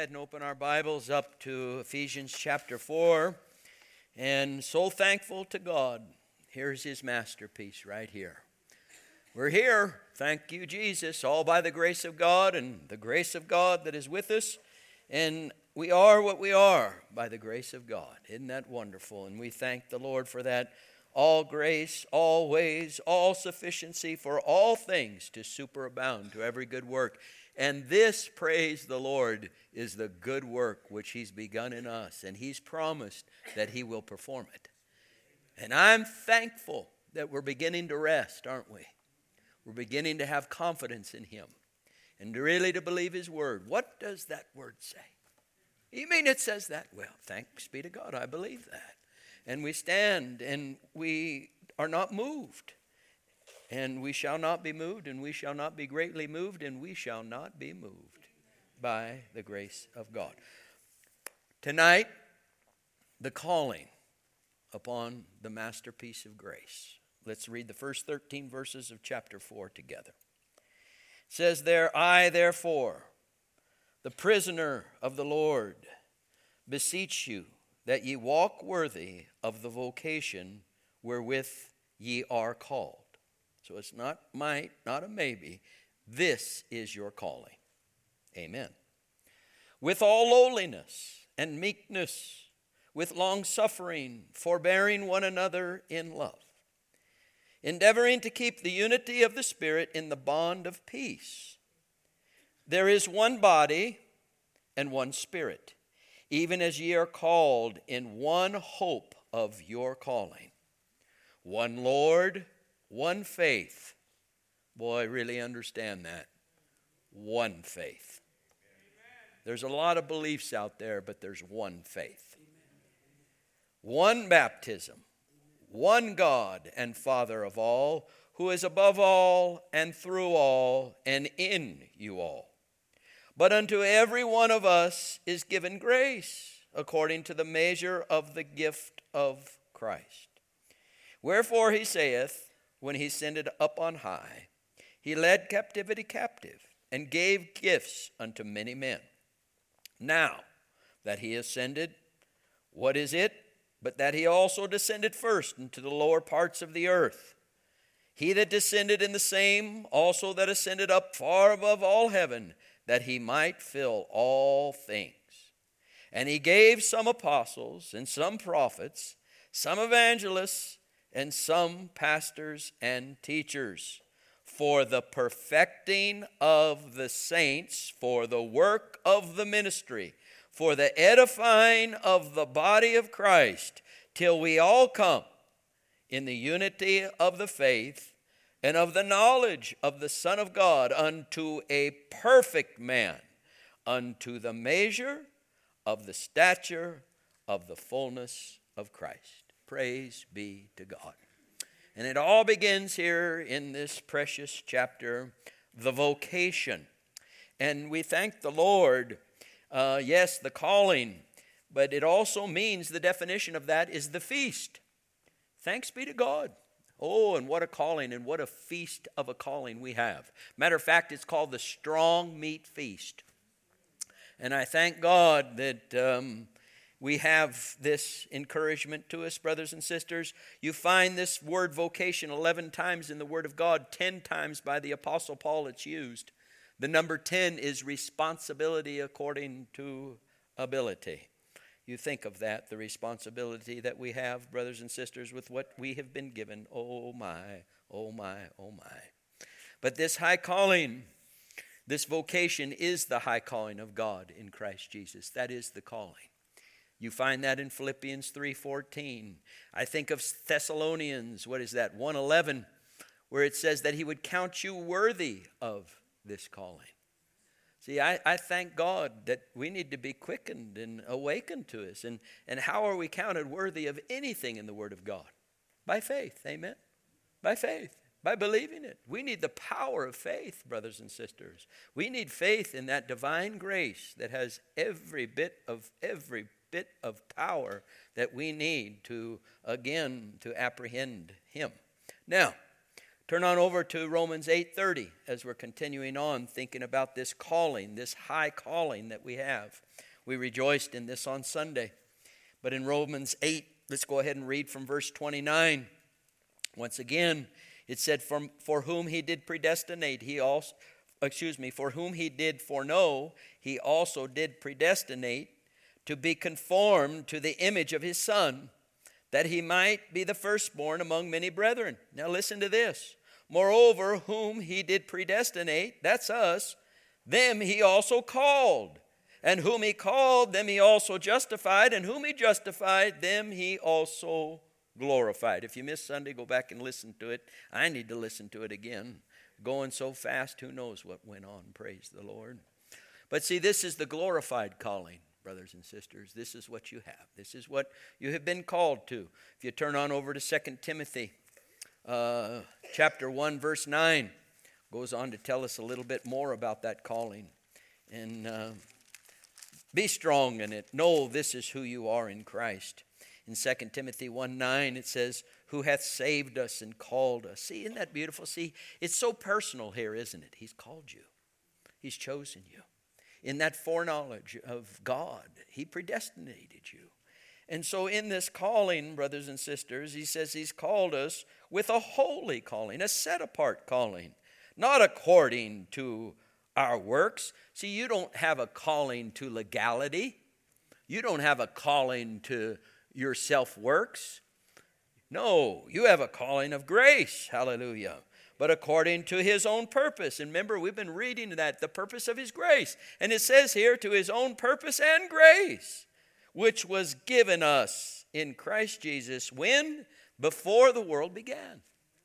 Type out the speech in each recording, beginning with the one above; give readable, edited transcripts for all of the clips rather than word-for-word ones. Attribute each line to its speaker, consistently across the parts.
Speaker 1: ahead and open our Bibles up to Ephesians chapter 4. And so thankful to God. Here's his masterpiece right here. We're here, thank you, Jesus, all by the grace of God and the grace of God that is with us. And we are what we are by the grace of God. Isn't that wonderful? And we thank the Lord for that. All grace, all ways, all sufficiency for all things to superabound to every good work. And this, praise the Lord, is the good work which he's begun in us. And he's promised that he will perform it. And I'm thankful that we're beginning to rest, aren't we? We're beginning to have confidence in him. And really to believe his word. What does that word say? You mean it says that? Well, thanks be to God, I believe that. And we stand and we are not moved. And we shall not be moved, and we shall not be greatly moved, and we shall not be moved by the grace of God. Tonight, the calling upon the masterpiece of grace. Let's read the first 13 verses of chapter 4 together. It says there, I therefore, the prisoner of the Lord, beseech you that ye walk worthy of the vocation wherewith ye are called. So it's not might, not a maybe. This is your calling. Amen. With all lowliness and meekness, with longsuffering, forbearing one another in love, endeavoring to keep the unity of the Spirit in the bond of peace. There is one body and one Spirit, even as ye are called in one hope of your calling. One Lord, one faith. Boy, I really understand that. One faith. There's a lot of beliefs out there, but there's one faith. One baptism. One God and Father of all, who is above all and through all and in you all. But unto every one of us is given grace, according to the measure of the gift of Christ. Wherefore he saith, when he ascended up on high, he led captivity captive, and gave gifts unto many men. Now that he ascended, what is it? But that he also descended first into the lower parts of the earth. He that descended in the same also that ascended up far above all heaven, that he might fill all things. And he gave some apostles, and some prophets, some evangelists, and some pastors and teachers, for the perfecting of the saints, for the work of the ministry, for the edifying of the body of Christ, till we all come in the unity of the faith and of the knowledge of the Son of God, unto a perfect man, unto the measure of the stature of the fullness of Christ. Praise be to God. And it all begins here in this precious chapter, the vocation. And we thank the Lord, yes, the calling, but it also means the definition of that is the feast. Thanks be to God. Oh, and what a calling and what a feast of a calling we have. Matter of fact, it's called the Strong Meat Feast. And I thank God that we have this encouragement to us, brothers and sisters. You find this word vocation 11 times in the Word of God, 10 times by the Apostle Paul it's used. The number 10 is responsibility according to ability. You think of that, the responsibility that we have, brothers and sisters, with what we have been given. Oh my, oh my, oh my. But this high calling, this vocation is the high calling of God in Christ Jesus. That is the calling. You find that in Philippians 3:14. I think of Thessalonians, 1:11, where it says that he would count you worthy of this calling. See, I thank God that we need to be quickened and awakened to us. And how are we counted worthy of anything in the Word of God? By faith, amen? By faith, by believing it. We need the power of faith, brothers and sisters. We need faith in that divine grace that has every bit of power that we need to, again, to apprehend him. Now, Turn on over to Romans 8:30 as we're continuing on thinking about this calling, this high calling that we have. We rejoiced in this on Sunday. But in Romans 8, let's go ahead and read from verse 29. Once again, it said, for whom he did predestinate, for whom he did foreknow, he also did predestinate to be conformed to the image of his Son, that he might be the firstborn among many brethren. Now listen to this. Moreover, whom he did predestinate, that's us, them he also called. And whom he called, them he also justified. And whom he justified, them he also glorified. If you missed Sunday, go back and listen to it. I need to listen to it again. Going so fast, who knows what went on. Praise the Lord. But see, this is the glorified calling, brothers and sisters. This is what you have. This is what you have been called to. If you turn on over to 2 Timothy chapter 1, verse 9, goes on to tell us a little bit more about that calling. And be strong in it. Know this is who you are in Christ. In 2 Timothy 1:9, it says, who hath saved us and called us. See, isn't that beautiful? See, it's so personal here, isn't it? He's called you. He's chosen you. In that foreknowledge of God, he predestinated you. And so in this calling, brothers and sisters, he says he's called us with a holy calling, a set-apart calling, not according to our works. See, you don't have a calling to legality. You don't have a calling to your self-works. No, you have a calling of grace. Hallelujah. But according to his own purpose. And remember, we've been reading that, the purpose of his grace. And it says here, to his own purpose and grace, which was given us in Christ Jesus when? Before the world began.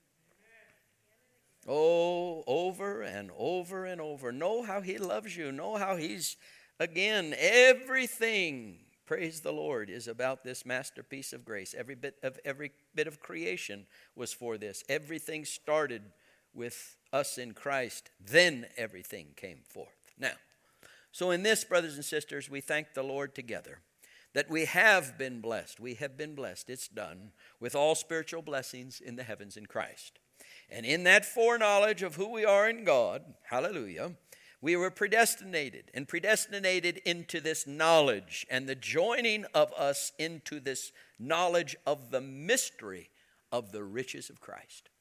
Speaker 1: Oh, over and over and over. Know how he loves you. Know how he's, again, everything, praise the Lord, is about this masterpiece of grace. Every bit of creation was for this. Everything started with us in Christ. Then everything came forth. Now, so in this, brothers and sisters, we thank the Lord together that we have been blessed. We have been blessed. It's done with all spiritual blessings in the heavens in Christ. And in that foreknowledge of who we are in God, hallelujah, we were predestinated into this knowledge and the joining of us into this knowledge of the mystery of the riches of Christ.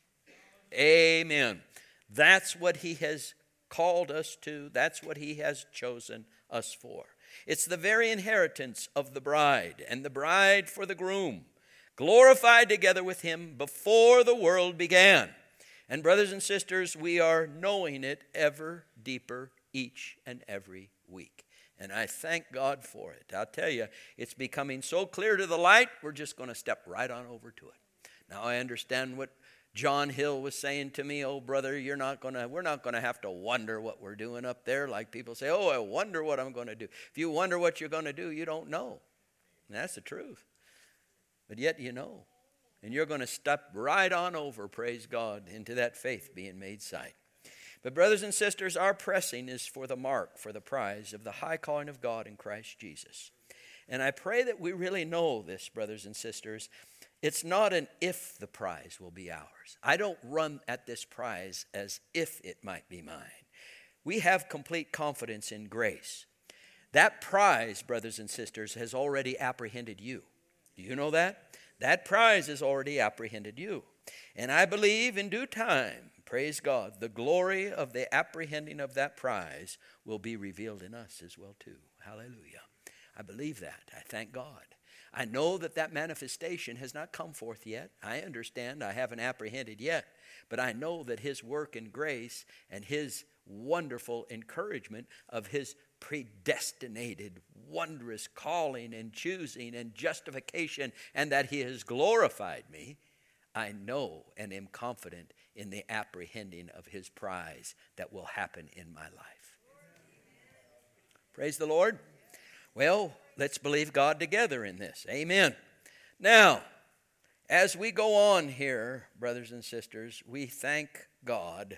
Speaker 1: Amen. That's what he has called us to. That's what he has chosen us for. It's the very inheritance of the bride, and the bride for the groom, glorified together with him before the world began. And brothers and sisters, we are knowing it ever deeper each and every week. And I thank God for it. I'll tell you, it's becoming so clear to the light, we're just going to step right on over to it. Now I understand what John Hill was saying to me, oh brother, we're not going to have to wonder what we're doing up there. Like people say, oh, I wonder what I'm going to do. If you wonder what you're going to do, you don't know. And that's the truth. But yet you know. And you're going to step right on over, praise God, into that faith being made sight. But brothers and sisters, our pressing is for the mark, for the prize of the high calling of God in Christ Jesus. And I pray that we really know this, brothers and sisters. It's not an if the prize will be ours. I don't run at this prize as if it might be mine. We have complete confidence in grace. That prize, brothers and sisters, has already apprehended you. Do you know that? That prize has already apprehended you. And I believe in due time, praise God, the glory of the apprehending of that prize will be revealed in us as well too. Hallelujah. I believe that. I thank God. I know that manifestation has not come forth yet. I understand I haven't apprehended yet. But I know that his work in grace and his wonderful encouragement of his predestinated, wondrous calling and choosing and justification, and that he has glorified me, I know and am confident in the apprehending of his prize that will happen in my life. Praise the Lord. Well, let's believe God together in this. Amen. Now, as we go on here, brothers and sisters, we thank God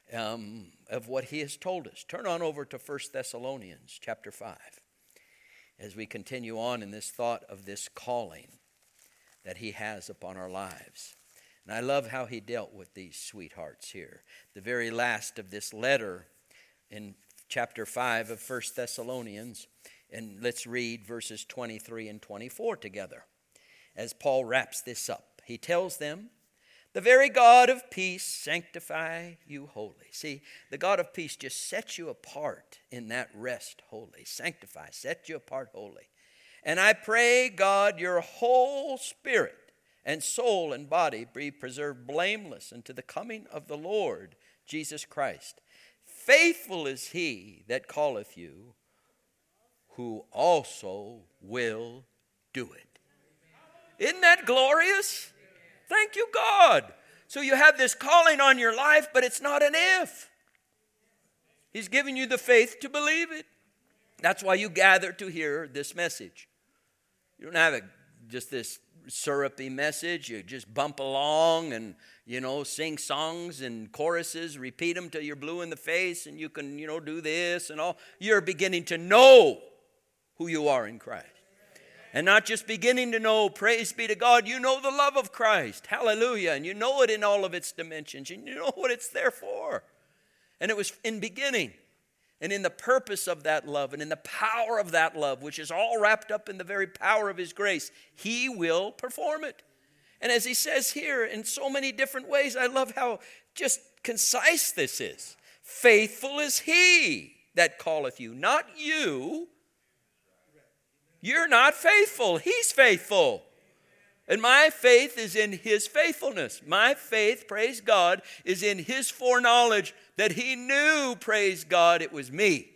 Speaker 1: of what he has told us. Turn on over to 1 Thessalonians chapter 5 as we continue on in this thought of this calling that he has upon our lives. And I love how he dealt with these sweethearts here. The very last of this letter in chapter 5 of 1 Thessalonians. And let's read verses 23 and 24 together as Paul wraps this up. He tells them, the very God of peace sanctify you wholly. See, the God of peace just sets you apart in that rest wholly. Sanctify, set you apart wholly. And I pray, God, your whole spirit and soul and body be preserved blameless unto the coming of the Lord Jesus Christ. Faithful is he that calleth you, who also will do it. Isn't that glorious? Thank you, God. So you have this calling on your life, but it's not an if. He's giving you the faith to believe it. That's why you gather to hear this message. You don't have just this syrupy message. You just bump along and, sing songs and choruses, repeat them till you're blue in the face, and you can, do this and all. You're beginning to know who you are in Christ. And not just beginning to know, praise be to God, you know the love of Christ. Hallelujah. And you know it in all of its dimensions. And you know what it's there for. And it was in beginning. And in the purpose of that love and in the power of that love, which is all wrapped up in the very power of his grace, he will perform it. And as he says here in so many different ways, I love how just concise this is. Faithful is he that calleth you, not you. You're not faithful. He's faithful. And my faith is in his faithfulness. My faith, praise God, is in his foreknowledge that he knew, praise God, it was me.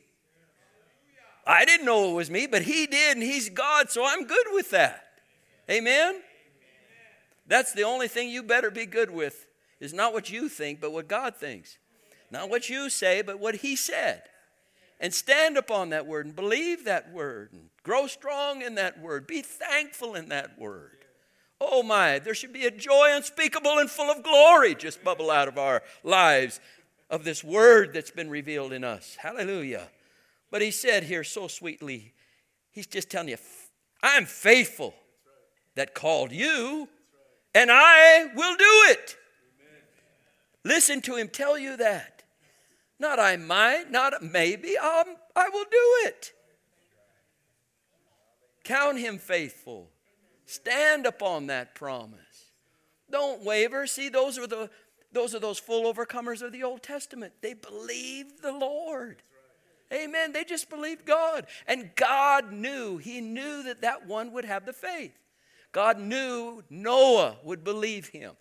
Speaker 1: I didn't know it was me, but he did, and he's God, so I'm good with that. Amen? That's the only thing you better be good with, is not what you think, but what God thinks. Not what you say, but what he said. And stand upon that word and believe that word and grow strong in that word. Be thankful in that word. Oh my, there should be a joy unspeakable and full of glory just bubble out of our lives of this word that's been revealed in us. Hallelujah. But he said here so sweetly, he's just telling you, I'm faithful that called you, and I will do it. Listen to him tell you that. Not I might, not maybe, I will do it. Count him faithful. Stand upon that promise. Don't waver. See, those are those full overcomers of the Old Testament. They believed the Lord. Amen. They just believed God. And God knew. He knew that one would have the faith. God knew Noah would believe him.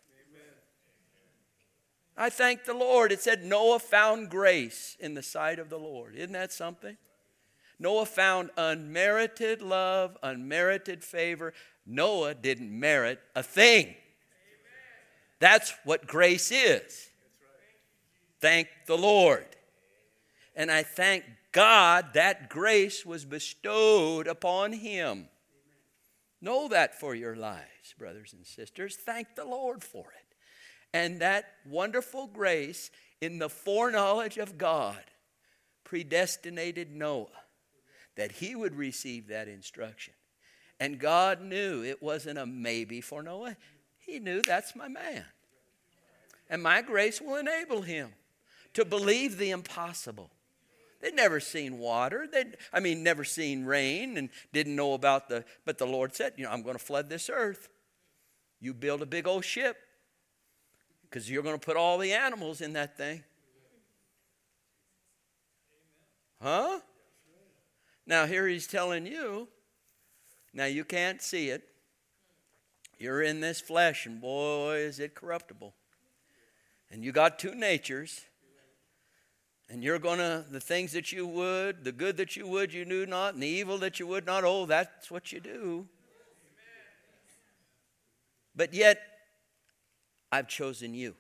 Speaker 1: I thank the Lord. It said Noah found grace in the sight of the Lord. Isn't that something? Noah found unmerited love, unmerited favor. Noah didn't merit a thing. That's what grace is. Thank the Lord. And I thank God that grace was bestowed upon him. Know that for your lives, brothers and sisters. Thank the Lord for it. And that wonderful grace in the foreknowledge of God predestinated Noah that he would receive that instruction. And God knew it wasn't a maybe for Noah. He knew that's my man. And my grace will enable him to believe the impossible. They'd never seen water. Never seen rain and didn't know about but the Lord said, I'm going to flood this earth. You build a big old ship. Because you're going to put all the animals in that thing. Huh? Now here he's telling you, now you can't see it. You're in this flesh, and boy, is it corruptible. And you got two natures. And you're going to, the things that you would, the good that you would, you knew not, and the evil that you would not, that's what you do. But yet, I've chosen you.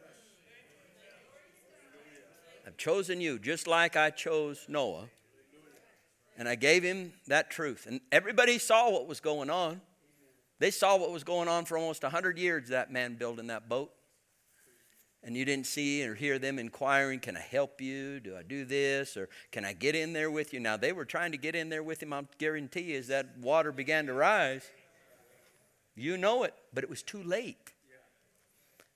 Speaker 1: I've chosen you just like I chose Noah. And I gave him that truth. And everybody saw what was going on. They saw what was going on for almost 100 years, that man building that boat. And you didn't see or hear them inquiring, can I help you? Do I do this? Or can I get in there with you? Now, they were trying to get in there with him, I guarantee you, as that water began to rise. You know it, but it was too late.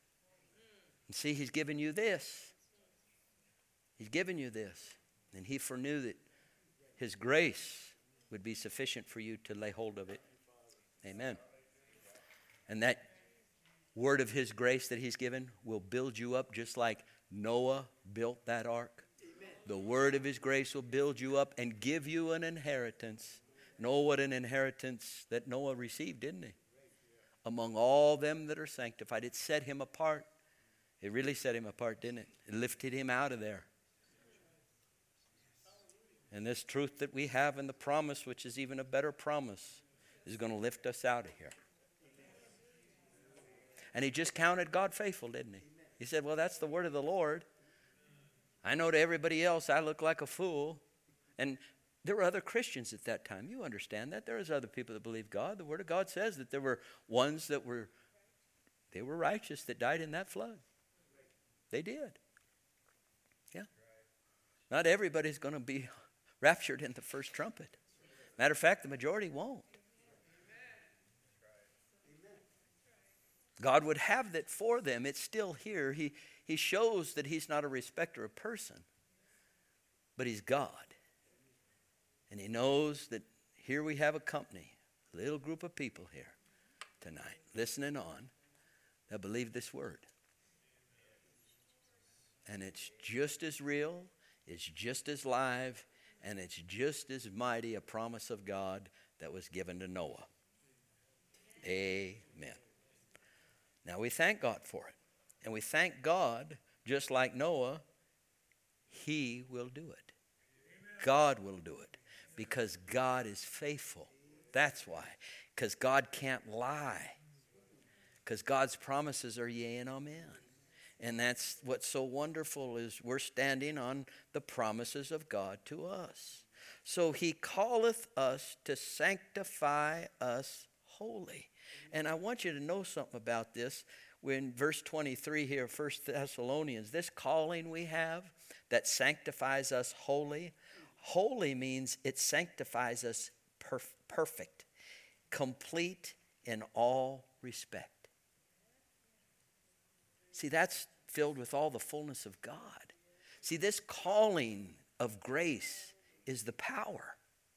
Speaker 1: And see, he's given you this. He's given you this. And he foreknew that his grace would be sufficient for you to lay hold of it. Amen. And that word of his grace that he's given will build you up just like Noah built that ark. The word of his grace will build you up and give you an inheritance. Know what an inheritance that Noah received, didn't he? Among all them that are sanctified. It set him apart. It really set him apart, didn't it? It lifted him out of there. And this truth that we have in the promise, which is even a better promise, is going to lift us out of here. And he just counted God faithful, didn't he? He said, well, that's the word of the Lord. I know to everybody else I look like a fool. And there were other Christians at that time. You understand that. There was other people that believed God. The word of God says that there were ones that were righteous that died in that flood. They did. Yeah. Not everybody's going to be raptured in the first trumpet. Matter of fact, the majority won't. God would have that for them. It's still here. He shows that he's not a respecter of person, but he's God. And he knows that here we have a company, a little group of people here tonight, listening on, that believe this word. And it's just as real, it's just as live, and it's just as mighty a promise of God that was given to Noah. Amen. Now we thank God for it. And we thank God, just like Noah, he will do it. God will do it. Because God is faithful. That's why. Because God can't lie. Because God's promises are yea and amen. And that's what's so wonderful is we're standing on the promises of God to us. So he calleth us to sanctify us wholly. And I want you to know something about this. In verse 23 here, 1 Thessalonians, this calling we have that sanctifies us wholly. Holy means it sanctifies us perfect, complete in all respect. See, that's filled with all the fullness of God. See, this calling of grace is the power.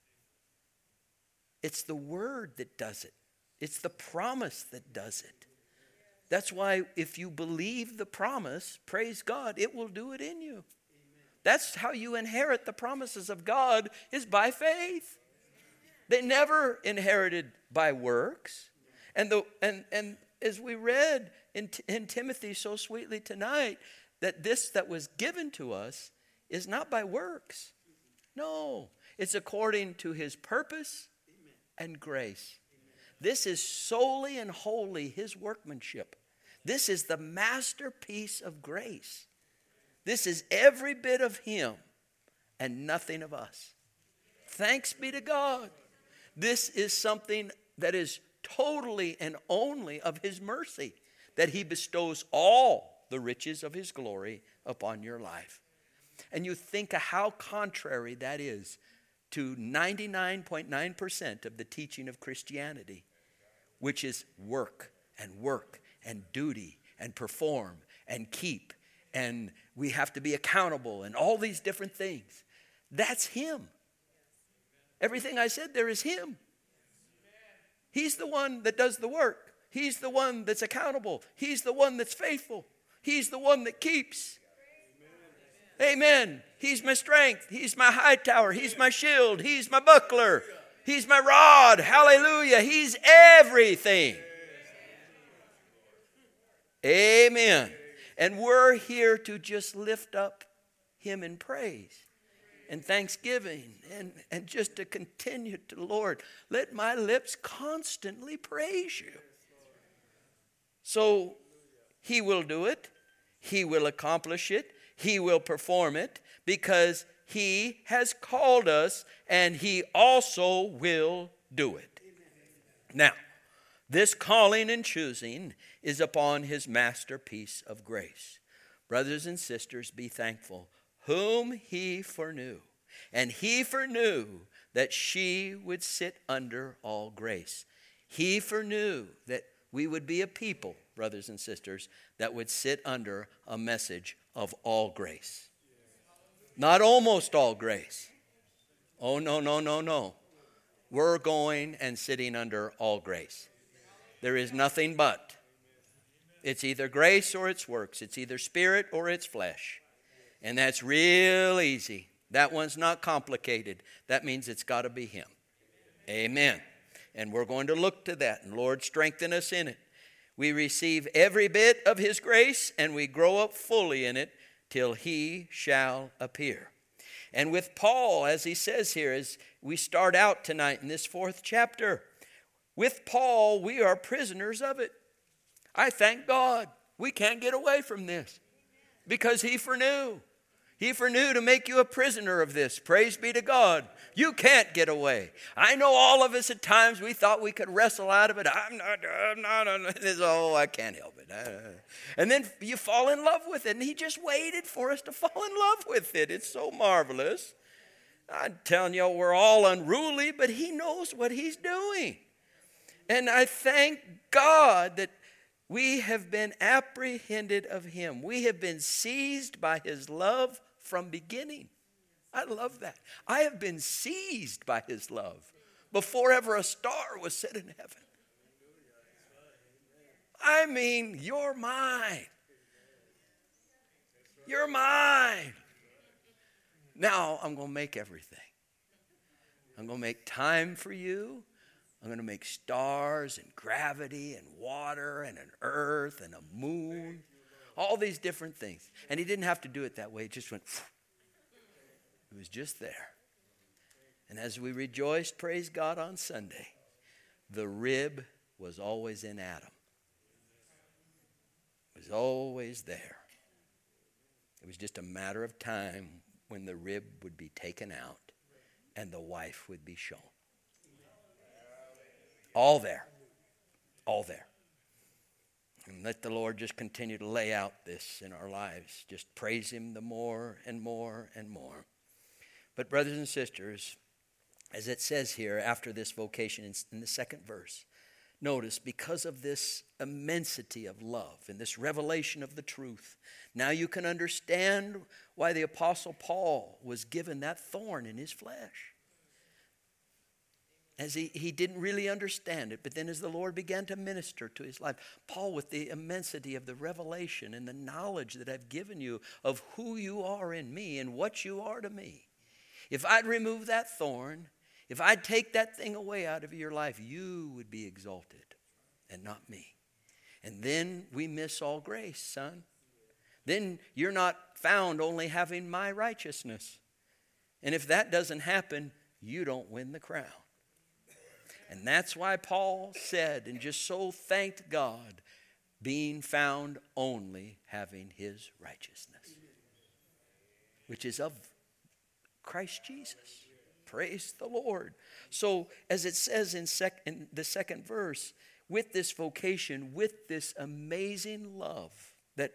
Speaker 1: It's the word that does it. It's the promise that does it. That's why if you believe the promise, praise God, it will do it in you. That's how you inherit the promises of God, is by faith. They never inherited by works. And as we read in Timothy so sweetly tonight, that this that was given to us is not by works. No, it's according to his purpose and grace. This is solely and wholly his workmanship. This is the masterpiece of grace. This is every bit of him and nothing of us. Thanks be to God. This is something that is totally and only of his mercy, that he bestows all the riches of his glory upon your life. And you think of how contrary that is to 99.9% of the teaching of Christianity, which is work and duty and perform and keep, and we have to be accountable and all these different things. That's him. Everything I said there is him. He's the one that does the work. He's the one that's accountable. He's the one that's faithful. He's the one that keeps. Amen. He's my strength. He's my high tower. He's my shield. He's my buckler. He's my rod. Hallelujah. He's everything. Amen. And we're here to just lift up him in praise and thanksgiving and just to continue to, Lord, let my lips constantly praise you. So he will do it. He will accomplish it. He will perform it because he has called us and he also will do it. Now, this calling and choosing is upon his masterpiece of grace. Brothers and sisters, be thankful. Whom he foreknew. And he foreknew that she would sit under all grace. He foreknew that we would be a people, brothers and sisters, that would sit under a message of all grace. Not almost all grace. Oh, no, no, no, no. We're going and sitting under all grace. There is nothing but. It's either grace or it's works. It's either spirit or it's flesh. And that's real easy. That one's not complicated. That means it's got to be Him. Amen. And we're going to look to that. And Lord, strengthen us in it. We receive every bit of His grace and we grow up fully in it till He shall appear. And with Paul, as he says here, as we start out tonight in this 4th chapter, with Paul, we are prisoners of it. I thank God we can't get away from this because He foreknew. He foreknew to make you a prisoner of this. Praise be to God. You can't get away. I know all of us at times we thought we could wrestle out of it. I'm not. Oh, I can't help it. And then you fall in love with it. And He just waited for us to fall in love with it. It's so marvelous. I'm telling you, we're all unruly, but He knows what He's doing. And I thank God that we have been apprehended of Him. We have been seized by His love from beginning. I love that. I have been seized by His love before ever a star was set in heaven. I mean, you're mine. You're mine. Now I'm going to make everything. I'm going to make time for you. I'm going to make stars and gravity and water and an earth and a moon. All these different things. And He didn't have to do it that way. It just went. It was just there. And as we rejoiced, praise God, on Sunday, the rib was always in Adam. It was always there. It was just a matter of time when the rib would be taken out and the wife would be shown. All there. All there. And let the Lord just continue to lay out this in our lives. Just praise Him the more and more and more. But brothers and sisters, as it says here after this vocation in the 2nd verse, notice because of this immensity of love and this revelation of the truth, now you can understand why the Apostle Paul was given that thorn in his flesh. As he didn't really understand it, but then as the Lord began to minister to his life, Paul, with the immensity of the revelation and the knowledge that I've given you of who you are in me and what you are to me, if I'd remove that thorn, if I'd take that thing away out of your life, you would be exalted and not me. And then we miss all grace, son. Then you're not found only having my righteousness. And if that doesn't happen, you don't win the crown. And that's why Paul said, and just so thanked God, being found only having His righteousness, which is of Christ Jesus. Praise the Lord. So as it says in the 2nd verse, with this vocation, with this amazing love that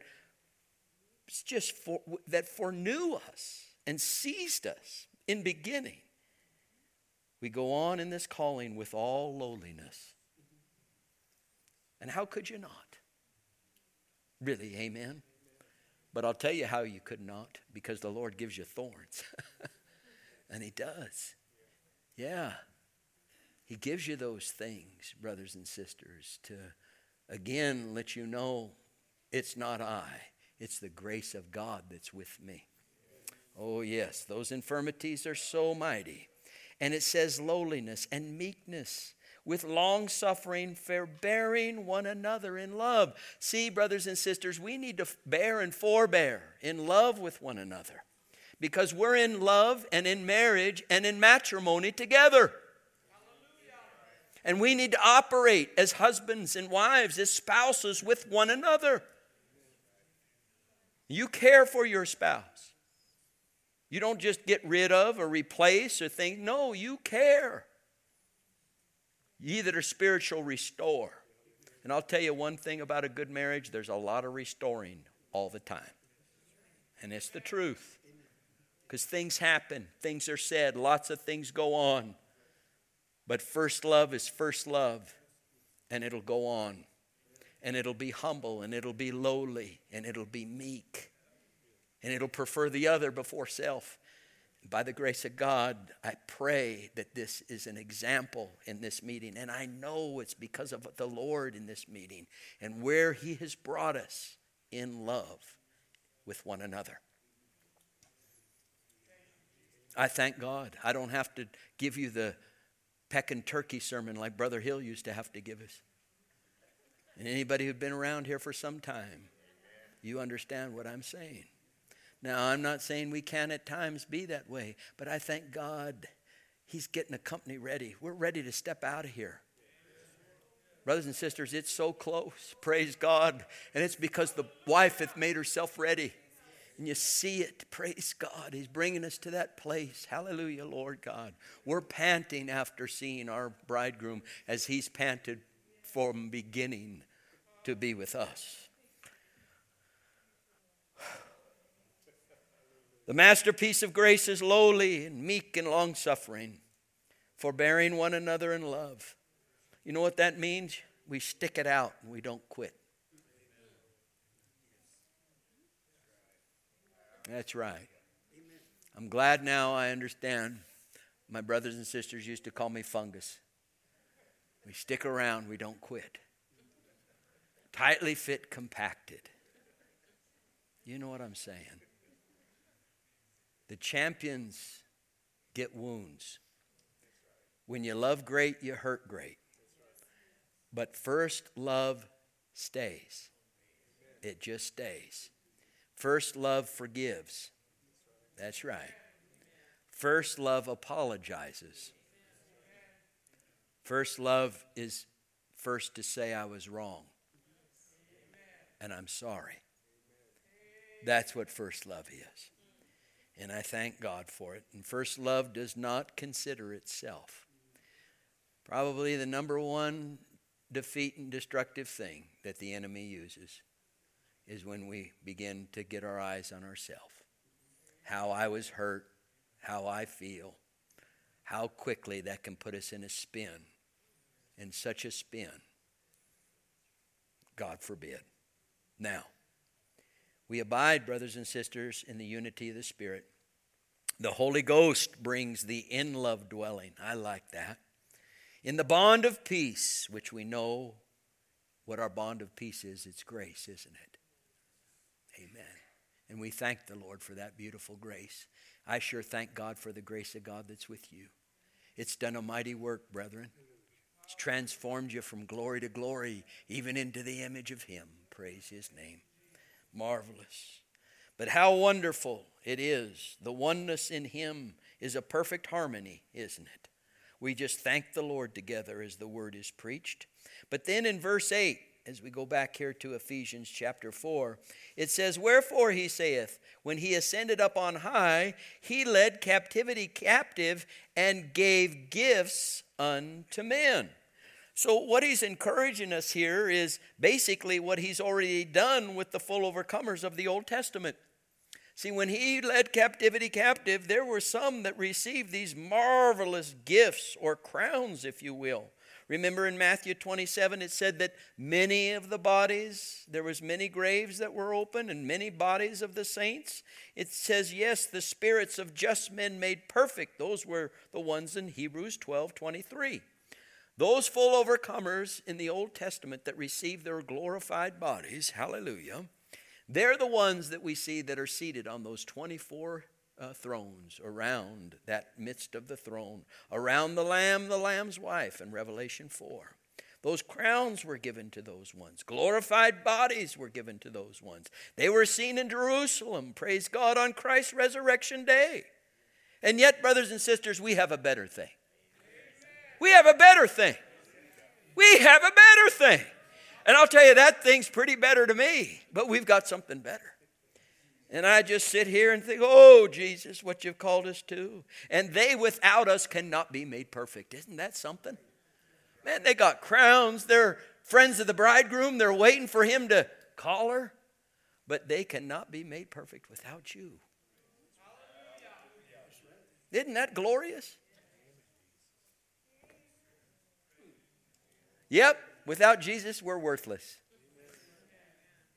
Speaker 1: foreknew us and seized us in beginning, we go on in this calling with all lowliness. And how could you not? Really, amen? But I'll tell you how you could not, because the Lord gives you thorns. And He does. Yeah. He gives you those things, brothers and sisters, to again let you know it's not I. It's the grace of God that's with me. Oh yes, those infirmities are so mighty. And it says lowliness and meekness, with long suffering, forbearing one another in love. See, brothers and sisters, we need to bear and forbear in love with one another, because we're in love and in marriage and in matrimony together. And we need to operate as husbands and wives, as spouses with one another. You care for your spouse. You don't just get rid of or replace or think. No, you care. Ye that are spiritual, restore. And I'll tell you one thing about a good marriage. There's a lot of restoring all the time. And it's the truth. Because things happen. Things are said. Lots of things go on. But first love is first love. And it'll go on. and it'll be humble, and it'll be lowly, and it'll be meek, and it'll prefer the other before self. By the grace of God, I pray that this is an example in this meeting. And I know it's because of the Lord in this meeting and where He has brought us in love with one another. I thank God. I don't have to give you the peck and turkey sermon like Brother Hill used to have to give us. And anybody who's been around here for some time, you understand what I'm saying. Now, I'm not saying we can at times be that way, but I thank God He's getting a company ready. We're ready to step out of here. Brothers and sisters, it's so close. Praise God. And it's because the wife hath made herself ready. And you see it. Praise God. He's bringing us to that place. Hallelujah, Lord God. We're panting after seeing our bridegroom as He's panted from beginning to be with us. The masterpiece of grace is lowly and meek and long-suffering, forbearing one another in love. You know what that means? We stick it out and we don't quit. That's right. I'm glad now I understand. My brothers and sisters used to call me fungus. We stick around, we don't quit. Tightly fit, compacted. You know what I'm saying? The champions get wounds. When you love great, you hurt great. But first love stays. It just stays. First love forgives. That's right. First love apologizes. First love is first to say I was wrong. And I'm sorry. That's what first love is. And I thank God for it. And first love does not consider itself. Probably the number one defeat and destructive thing that the enemy uses is when we begin to get our eyes on ourselves. How I was hurt, how I feel, how quickly that can put us in a spin. In such a spin. God forbid. Now, we abide, brothers and sisters, in the unity of the Spirit. The Holy Ghost brings the in-love dwelling. I like that. In the bond of peace, which we know what our bond of peace is. It's grace, isn't it? Amen. And we thank the Lord for that beautiful grace. I sure thank God for the grace of God that's with you. It's done a mighty work, brethren. It's transformed you from glory to glory, even into the image of Him. Praise His name. Marvelous. But how wonderful it is. The oneness in Him is a perfect harmony, isn't it? We just thank the Lord together as the word is preached. But then in verse 8, as we go back here to Ephesians chapter 4, it says, "Wherefore he saith, when he ascended up on high, he led captivity captive and gave gifts unto men." So what he's encouraging us here is basically what he's already done with the full overcomers of the Old Testament. See, when he led captivity captive, there were some that received these marvelous gifts or crowns, if you will. Remember in Matthew 27, it said that many of the bodies, there was many graves that were open and many bodies of the saints. It says, yes, the spirits of just men made perfect. Those were the ones in Hebrews 12:23. Those full overcomers in the Old Testament that received their glorified bodies, hallelujah, they're the ones that we see that are seated on those 24 thrones around that midst of the throne, around the Lamb's wife in Revelation 4. Those crowns were given to those ones. Glorified bodies were given to those ones. They were seen in Jerusalem, praise God, on Christ's resurrection day. And yet, brothers and sisters, we have a better thing. We have a better thing. We have a better thing. And I'll tell you, that thing's pretty better to me, but we've got something better. And I just sit here and think, oh, Jesus, what you've called us to. And they without us cannot be made perfect. Isn't that something? Man, they got crowns. They're friends of the bridegroom. They're waiting for him to call her. But they cannot be made perfect without you. Isn't that glorious? Yep, without Jesus, we're worthless.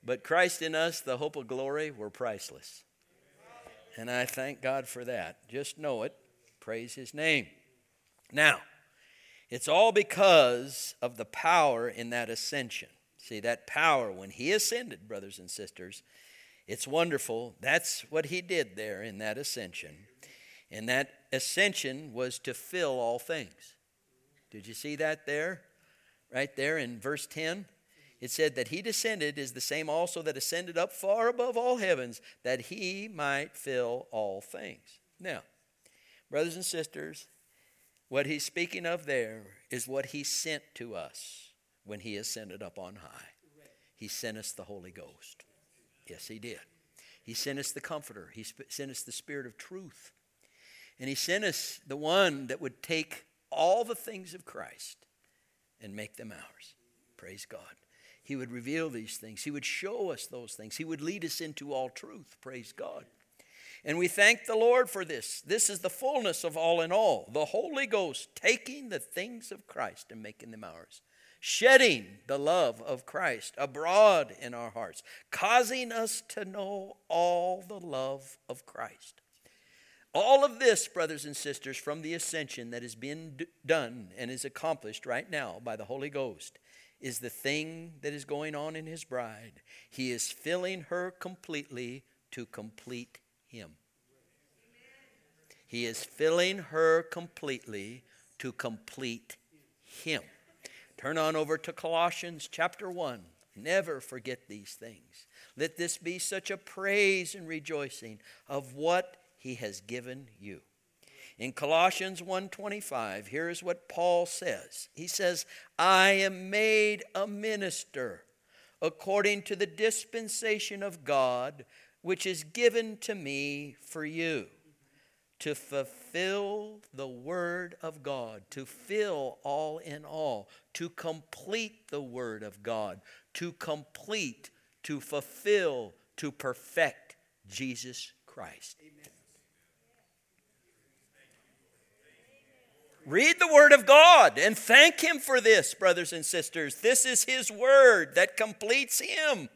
Speaker 1: But Christ in us, the hope of glory, we're priceless. And I thank God for that. Just know it. Praise his name. Now, it's all because of the power in that ascension. See, that power, when he ascended, brothers and sisters, it's wonderful. That's what he did there in that ascension. And that ascension was to fill all things. Did you see that there? Right there in verse 10? It said that he descended is the same also that ascended up far above all heavens, that he might fill all things. Now, brothers and sisters, what he's speaking of there is what he sent to us when he ascended up on high. He sent us the Holy Ghost. Yes, he did. He sent us the Comforter. He sent us the Spirit of truth. And he sent us the one that would take all the things of Christ and make them ours. Praise God. He would reveal these things. He would show us those things. He would lead us into all truth. Praise God. And we thank the Lord for this. This is the fullness of all in all. The Holy Ghost taking the things of Christ and making them ours. Shedding the love of Christ abroad in our hearts. Causing us to know all the love of Christ. All of this, brothers and sisters, from the ascension that has been done and is accomplished right now by the Holy Ghost, is the thing that is going on in his bride. He is filling her completely to complete him. He is filling her completely to complete him. Turn on over to Colossians chapter 1. Never forget these things. Let this be such a praise and rejoicing of what he has given you. In Colossians 1:25, here is what Paul says. He says, I am made a minister according to the dispensation of God, which is given to me for you, to fulfill the word of God, to fill all in all, to complete the word of God, to complete, to fulfill, to perfect Jesus Christ. Amen. Read the Word of God and thank him for this, brothers and sisters. This is his word that completes him.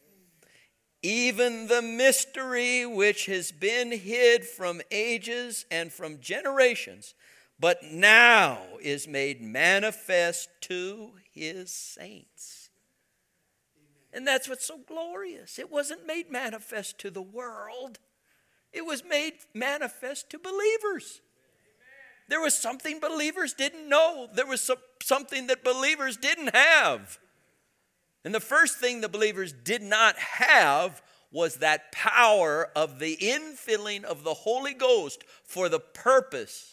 Speaker 1: Even the mystery which has been hid from ages and from generations, but now is made manifest to his saints. And that's what's so glorious. It wasn't made manifest to the world. It was made manifest to believers. There was something believers didn't know. There was something that believers didn't have. And the first thing the believers did not have was that power of the infilling of the Holy Ghost for the purpose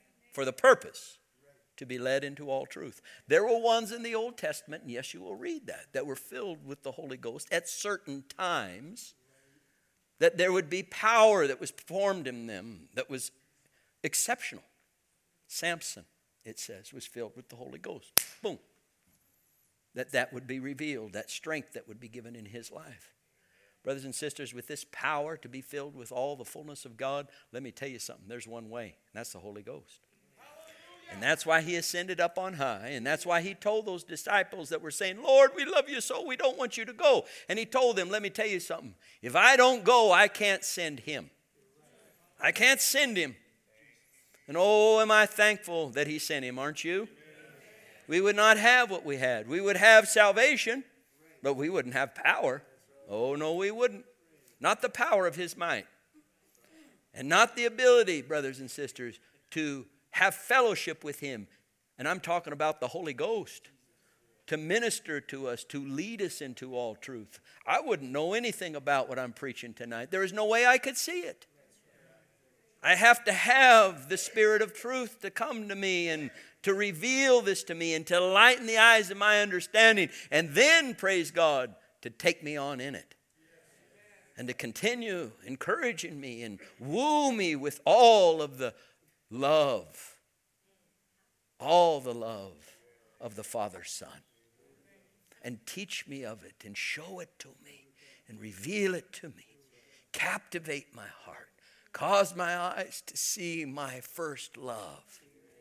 Speaker 1: to be led into all truth. There were ones in the Old Testament, and yes, you will read that were filled with the Holy Ghost at certain times, that there would be power that was formed in them that was exceptional. Samson, it says, was filled with the Holy Ghost. Boom. That would be revealed, that strength that would be given in his life. Brothers and sisters, with this power to be filled with all the fullness of God, let me tell you something. There's one way, and that's the Holy Ghost. And that's why he ascended up on high. And that's why he told those disciples that were saying, Lord, we love you so we don't want you to go. And he told them, let me tell you something. If I don't go, I can't send him. I can't send him. And oh, am I thankful that he sent him, aren't you? We would not have what we had. We would have salvation, but we wouldn't have power. Oh, no, we wouldn't. Not the power of his might. And not the ability, brothers and sisters, to have fellowship with him. And I'm talking about the Holy Ghost. To minister to us, to lead us into all truth. I wouldn't know anything about what I'm preaching tonight. There is no way I could see it. I have to have the Spirit of truth to come to me and to reveal this to me and to lighten the eyes of my understanding. And then, praise God, to take me on in it. And to continue encouraging me and woo me with all of the love. All the love of the Father's Son. And teach me of it and show it to me and reveal it to me. Captivate my heart. Cause my eyes to see my first love.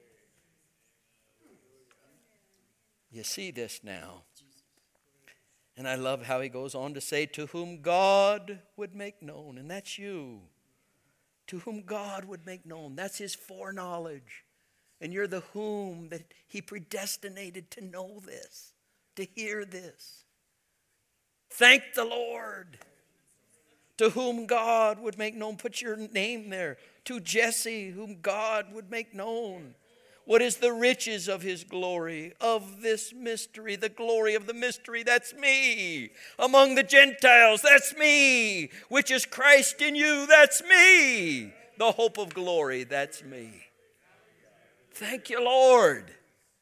Speaker 1: You see this now. And I love how he goes on to say, to whom God would make known. And that's you. To whom God would make known. That's his foreknowledge. And you're the whom that he predestinated to know this, to hear this. Thank the Lord. To whom God would make known. Put your name there. To Jesse, whom God would make known. What is the riches of his glory, of this mystery, the glory of the mystery? That's me. Among the Gentiles, that's me. Which is Christ in you, that's me. The hope of glory, that's me. Thank you, Lord.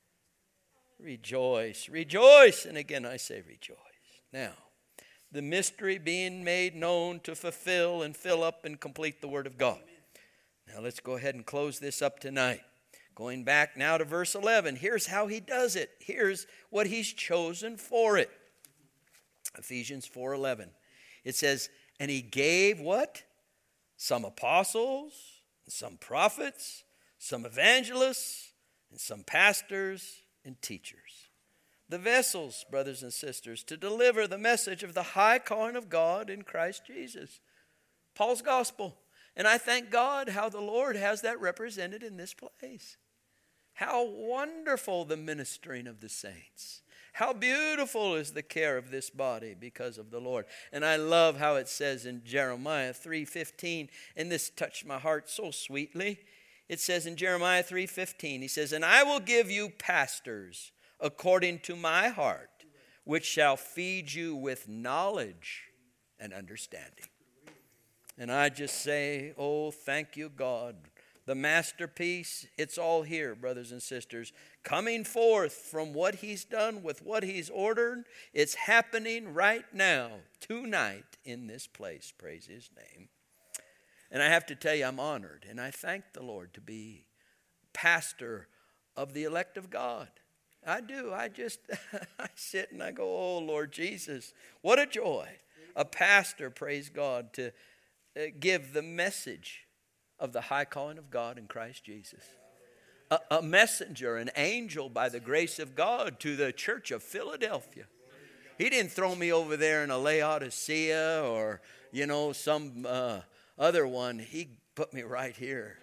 Speaker 1: Rejoice, rejoice. And again, I say rejoice. Now, the mystery being made known to fulfill and fill up and complete the Word of God. Now, let's go ahead and close this up tonight. Going back now to verse 11, here's how he does it. Here's what he's chosen for it. Ephesians 4:11. It says, and he gave what? Some apostles, some prophets, some evangelists, and some pastors and teachers. The vessels, brothers and sisters, to deliver the message of the high calling of God in Christ Jesus. Paul's gospel. And I thank God how the Lord has that represented in this place. How wonderful the ministering of the saints. How beautiful is the care of this body because of the Lord. And I love how it says in Jeremiah 3:15, and this touched my heart so sweetly. It says in Jeremiah 3:15, he says, and I will give you pastors according to my heart, which shall feed you with knowledge and understanding. And I just say, oh, thank you, God. The masterpiece, it's all here, brothers and sisters. Coming forth from what he's done with what he's ordered. It's happening right now, tonight, in this place. Praise his name. And I have to tell you, I'm honored. And I thank the Lord to be pastor of the elect of God. I do. I sit and I go, oh, Lord Jesus, what a joy. A pastor, praise God, to give the message of the high calling of God in Christ Jesus. A messenger, an angel by the grace of God to the church of Philadelphia. He didn't throw me over there in a Laodicea or, some other one. He put me right here.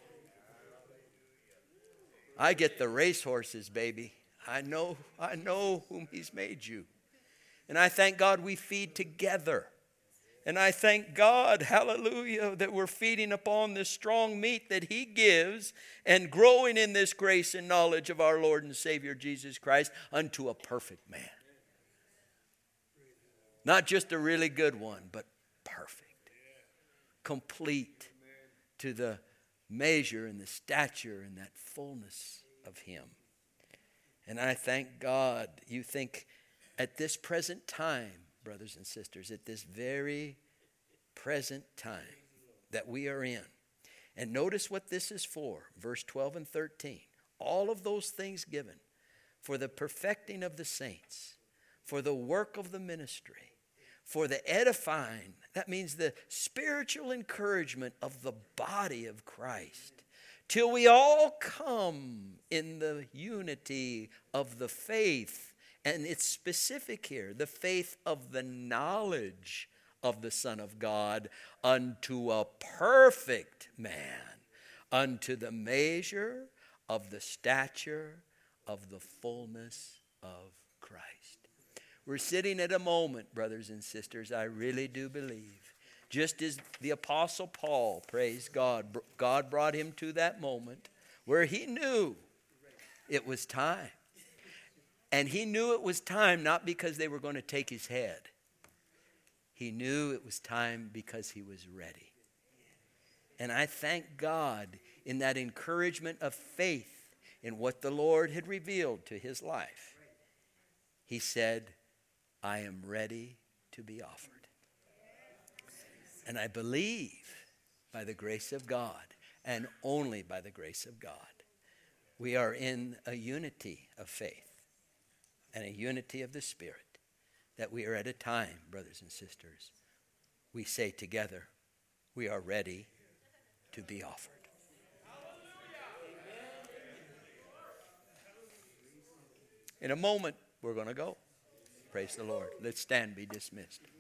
Speaker 1: I get the racehorses, baby. I know whom he's made you. And I thank God we feed together. And I thank God, hallelujah, that we're feeding upon this strong meat that he gives and growing in this grace and knowledge of our Lord and Savior Jesus Christ unto a perfect man. Not just a really good one, but perfect. Complete to the measure and the stature and that fullness of him. And I thank God. You think at this present time, brothers and sisters, at this very present time that we are in. And notice what this is for. Verse 12 and 13. All of those things given for the perfecting of the saints, for the work of the ministry, for the edifying, that means the spiritual encouragement of the body of Christ, till we all come in the unity of the faith. And it's specific here, the faith of the knowledge of the Son of God unto a perfect man, unto the measure of the stature of the fullness of Christ. We're sitting at a moment, brothers and sisters, I really do believe, just as the Apostle Paul, praise God, God brought him to that moment where he knew it was time. And he knew it was time not because they were going to take his head. He knew it was time because he was ready. And I thank God in that encouragement of faith in what the Lord had revealed to his life. He said, I am ready to be offered. And I believe by the grace of God, and only by the grace of God, we are in a unity of faith. And a unity of the Spirit, that we are at a time, brothers and sisters, we say together, we are ready to be offered. In a moment, we're going to go. Praise the Lord. Let's stand, be dismissed.